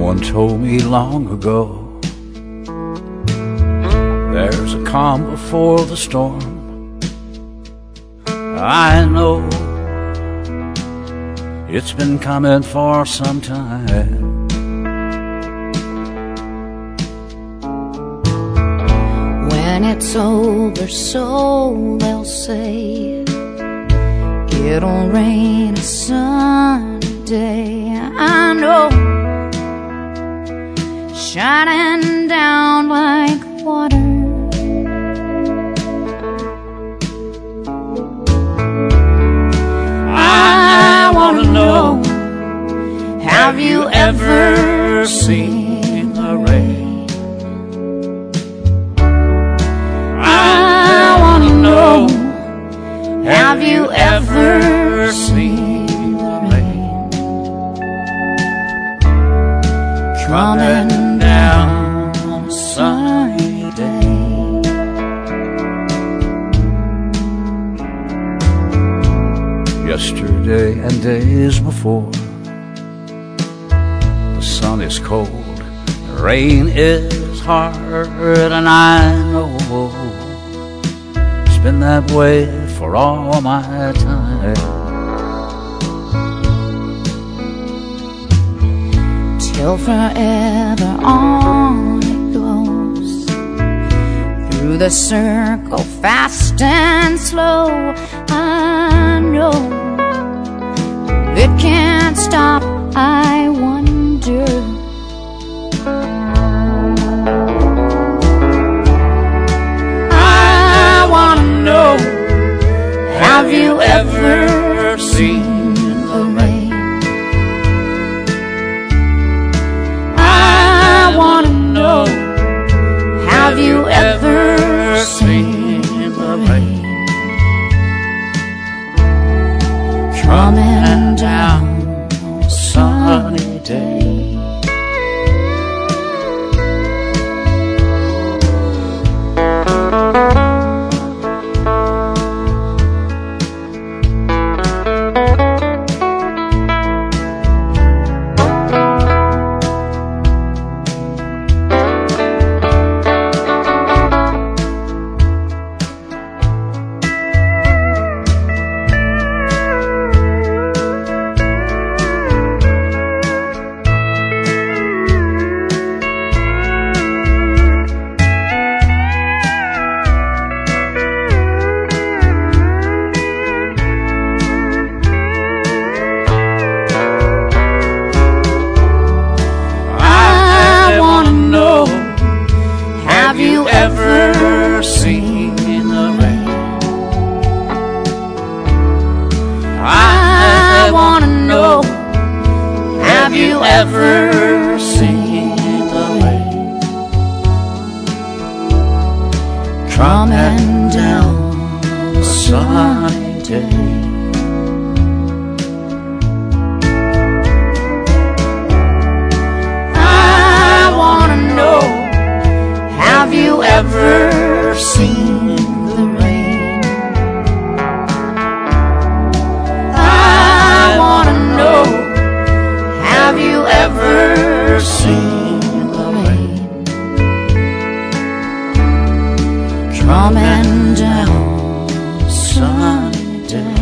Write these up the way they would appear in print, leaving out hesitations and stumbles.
Someone told me long ago, there's a calm before the storm. I know it's been coming for some time. When it's over, so they'll say, it'll rain a sunny day. I know, shining down like water. I wanna know, have you ever seen the rain? I wanna know, have you ever seen the rain coming down on a sunny day? Yesterday and days before, the sun is cold, the rain is hard, and I know it's been that way for all my time. Till forever on it goes, through the circle fast and slow. I know it can't stop, I wonder. I wanna know, have you ever seen the rain? I wanna know, have you ever seen the rain coming down on a sunny day? Have you ever seen the rain? I wanna know, have you ever seen the rain coming down on a sunny day? Have you ever seen the rain? I wanna know, have you ever seen the rain coming down a sunny day?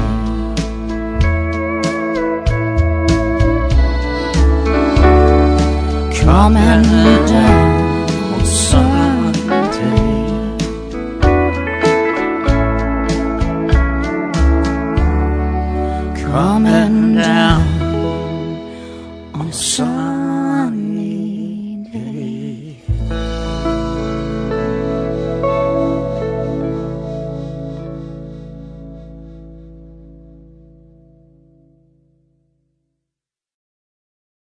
Coming down on sunny day. Coming